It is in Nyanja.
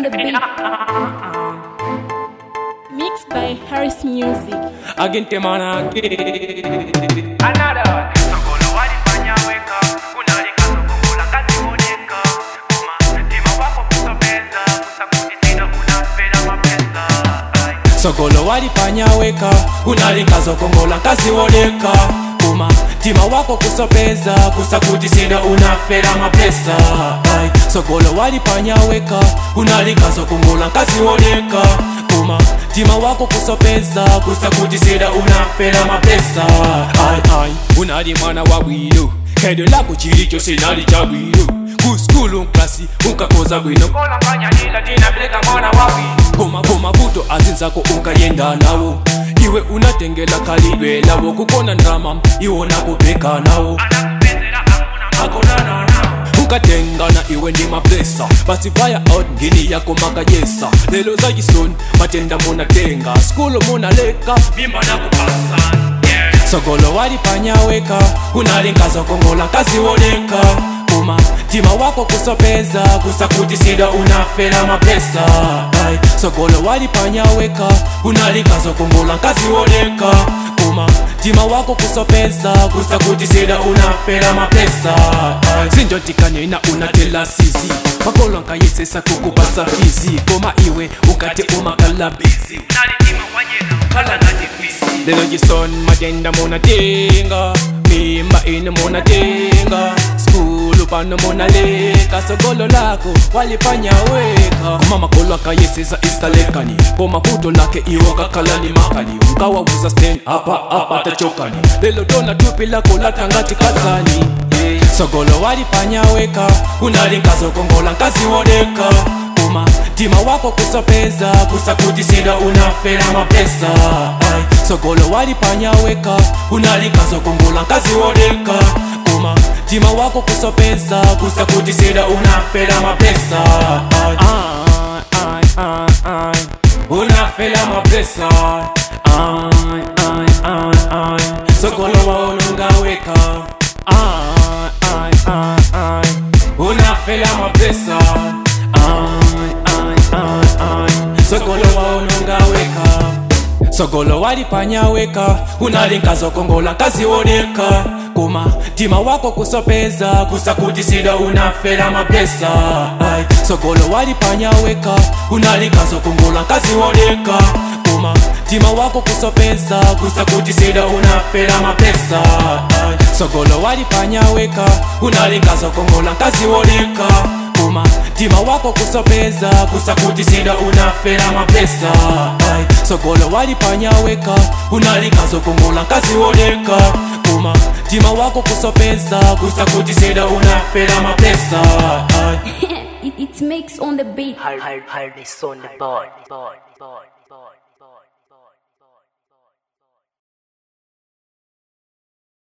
on the beat. Mixed by Harris Music. Again, temana Another sokolo walifanya weka unalika sokola kazi moneka uma tima wako kusopeza kusakutisina unapenda mapesa sokolo walipanya weka unalika zokongola kazi woneka uma tima wako kusopeza kusakutisina unafera mapesa sokolo walipanya weka unalika zokongola kazi woneka uma tima wako kusopeza kusakutisina unafera mapesa unali mwana wa bwino kendo lako chili chose nali cha bwino kuskulu nklasi unkakoza bwino kola nganya nila tina bleka mwana wa bwino Koma buto azinzako unkayenda nawo iwe unatengela kalidwe lawo kukona ndrama iwo nakupeka nawo anakupezela hakuna nao ukatengana iwe ndi maplesa basi vaya out ngini yako makajesa lelo za jisoni matenda munatenga skulu munaleka mimba nakupasa sokolo walipanyaweka unalinkaza kongola kazi woneka uma tima wako kusopeza kusakutisida unafera mapesa sokolo walipanyaweka unalinkaza kongola kazi woneka uma tima wako kusopeza kusakutisida unafera mapesa sindotikanena unatela sizi makolo nkayesesa kukupasa fizi koma iwe ukati umakalabizi unalitima wanyena kala natifisi lelo jison matenda munatenga mimba ino munatenga skulu pano munaleka sokolo lako walipanya weka koma makolo akayesesa iskalekani koma futo lake iwo kakalani makani unkawawuza stand apa tachokani lelo dona tupi lako latangati katani sokolo walipanya weka unalinkazo kongola nkazi woneka uma tima wako kusopeza kusakutisida unafera mapesa sokolo walipanya weka unalinkazo kongola nkazi woneka uma tima wako kusopeza kusakutisida unafera mapesa unafera mapesa sokolo waonunga weka unafela mapesa sokolo waonunga weka sokolo walipanya weka unalinkazo kongola kazi woneka kuma tima wako kusopeza kusakutisida unafela mapesa sokolo walipanya weka unalinkazo kongola kazi woneka kuma tima wako kusopeza kusakutisida unafela mapesa sokolo walipanya weka unalinkazo kongola kazi woneka kuma tima wako kusopeza kusakutisida unafela mapesa sokolo walipanya weka unalinkazo kongola kazi woneka kuma tima wako kusopeza kusakutisida unafela mapesa It makes on the beat. Hardest on the board.